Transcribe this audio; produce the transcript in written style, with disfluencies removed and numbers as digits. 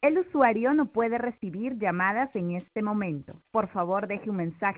El usuario no puede recibir llamadas en este momento. Por favor, deje un mensaje